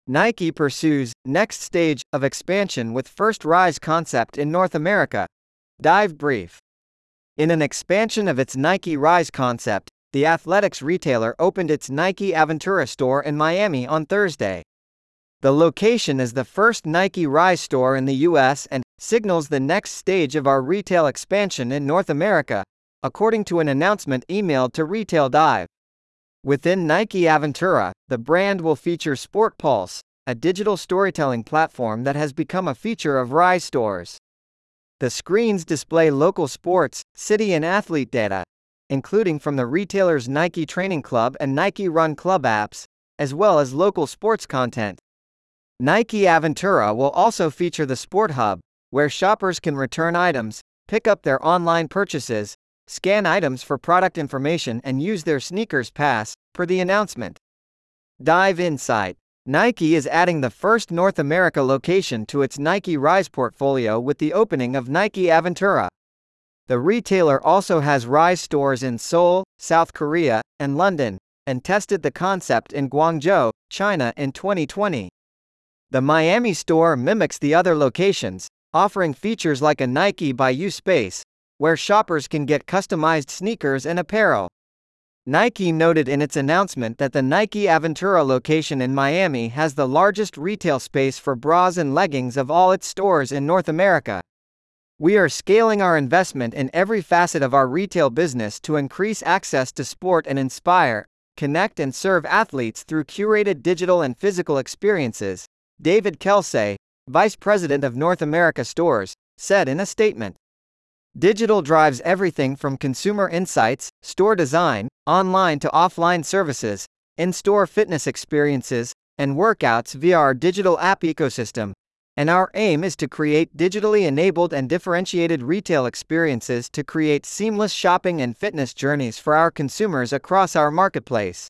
Nike pursues next stage of expansion with first Rise concept in North America. Dive brief. In an expansion of its Nike Rise concept, the athletics retailer opened its Nike Aventura store in Miami on Thursday. The location is the first Nike Rise store in the U.S. and signals the next stage of our retail expansion in North America, according to an announcement emailed to Retail Dive. Within Nike Aventura, the brand will feature Sport Pulse, a digital storytelling platform that has become a feature of Rise stores. The screens display local sports, city and athlete data, including from the retailer's Nike Training Club and Nike Run Club apps, as well as local sports content. Nike Aventura will also feature the Sport Hub, where shoppers can return items, pick up their online purchases, scan items for product information and use their sneakers pass, per the announcement. Dive Insight. Nike is adding the first North America location to its Nike Rise portfolio with the opening of Nike Aventura. The retailer also has Rise stores in Seoul, South Korea, and London, and tested the concept in Guangzhou, China in 2020. The Miami store mimics the other locations, offering features like a Nike by You space, where shoppers can get customized sneakers and apparel. Nike noted in its announcement that the Nike Aventura location in Miami has the largest retail space for bras and leggings of all its stores in North America. We are scaling our investment in every facet of our retail business to increase access to sport and inspire, connect and serve athletes through curated digital and physical experiences, David Kelsey, Vice President of North America Stores, said in a statement. Digital drives everything from consumer insights, store design, online to offline services, in-store fitness experiences, and workouts via our digital app ecosystem, and our aim is to create digitally enabled and differentiated retail experiences to create seamless shopping and fitness journeys for our consumers across our marketplace.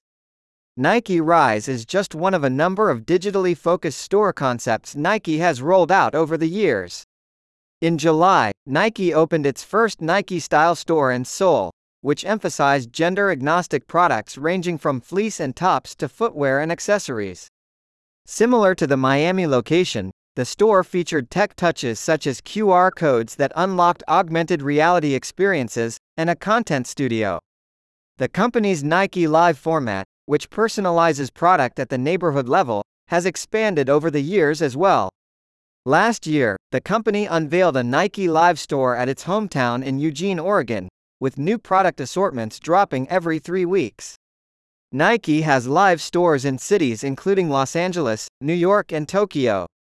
Nike Rise is just one of a number of digitally focused store concepts Nike has rolled out over the years. In July, Nike opened its first Nike-style store in Seoul, which emphasized gender-agnostic products ranging from fleece and tops to footwear and accessories. Similar to the Miami location, the store featured tech touches such as QR codes that unlocked augmented reality experiences, and a content studio. The company's Nike Live format, which personalizes product at the neighborhood level, has expanded over the years as well. Last year, the company unveiled a Nike Live store at its hometown in Eugene, Oregon, with new product assortments dropping every 3 weeks. Nike has live stores in cities including Los Angeles, New York and Tokyo.